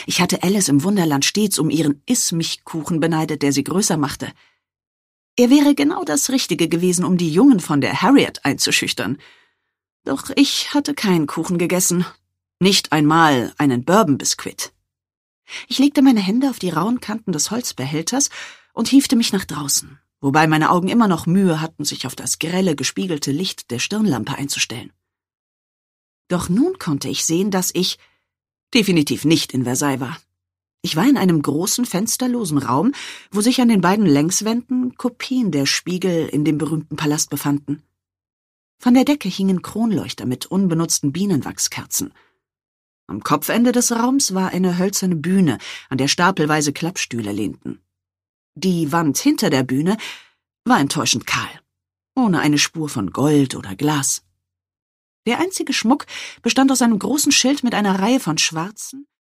Ich hatte Alice im Wunderland stets um ihren Iss-mich-Kuchen beneidet, der sie größer machte. Er wäre genau das Richtige gewesen, um die Jungen von der Harriet einzuschüchtern. Doch ich hatte keinen Kuchen gegessen, nicht einmal einen Bourbon-Biskuit. Ich legte meine Hände auf die rauen Kanten des Holzbehälters und hiefte mich nach draußen, wobei meine Augen immer noch Mühe hatten, sich auf das grelle, gespiegelte Licht der Stirnlampe einzustellen. Doch nun konnte ich sehen, dass ich definitiv nicht in Versailles war. Ich war in einem großen, fensterlosen Raum, wo sich an den beiden Längswänden Kopien der Spiegel in dem berühmten Palast befanden. Von der Decke hingen Kronleuchter mit unbenutzten Bienenwachskerzen. Am Kopfende des Raums war eine hölzerne Bühne, an der stapelweise Klappstühle lehnten. Die Wand hinter der Bühne war enttäuschend kahl, ohne eine Spur von Gold oder Glas. Der einzige Schmuck bestand aus einem großen Schild mit einer Reihe von schwarzen,